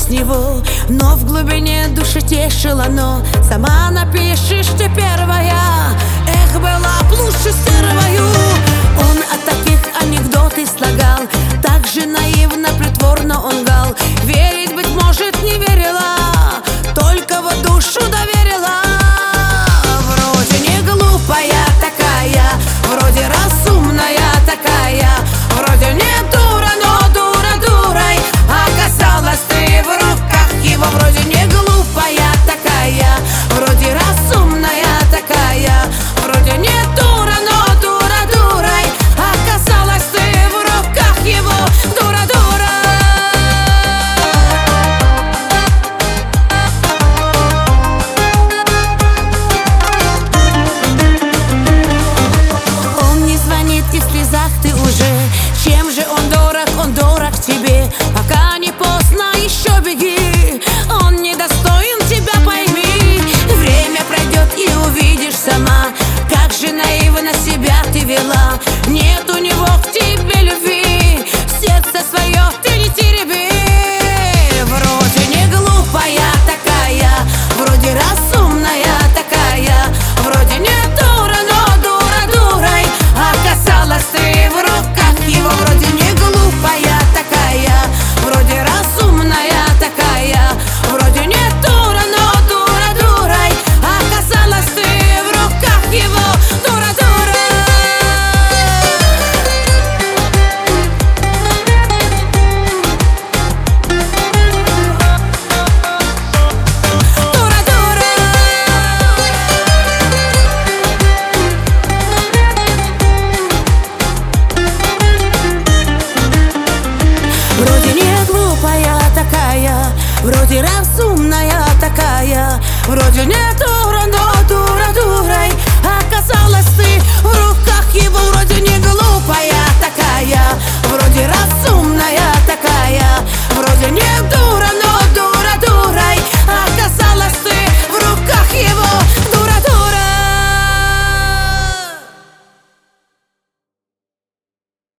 него, но в глубине души тешило оно. Сама напишешь ты первая, эх, была б лучше сервою. Он от таких анекдоты слагал, так же наивно, притворно он гал. Верить, быть может, не верила, только вот душу доверила. Вроде не глупая такая, вроде разумная такая, вроде не дура, но дура дурой оказалась ты в руках его. Вроде не глупая такая, вроде разумная такая, вроде не дура, но дура дурой оказалась ты в руках его. Дура дура. Он не звонит, и в слезах ты уже. Чем же он дорог тебе. Пока не поздно, еще беги. Он недостоин тебя, пойми. Время пройдет и увидишь сама, как же наивно себя ты вела. Нет у него к тебе любви, сердце свое ты не тереби. Вроде не глупая такая, вроде разумная такая, вроде не дура, но дура дурой оказалась ты в руках его. Вроде не глупая такая, вроде разумная такая, вроде не дура, но дура дурой оказалась ты в руках его. Дура дура. Дура дура. Вроде не глупая такая, вроде разумная такая, вроде не дура, но дура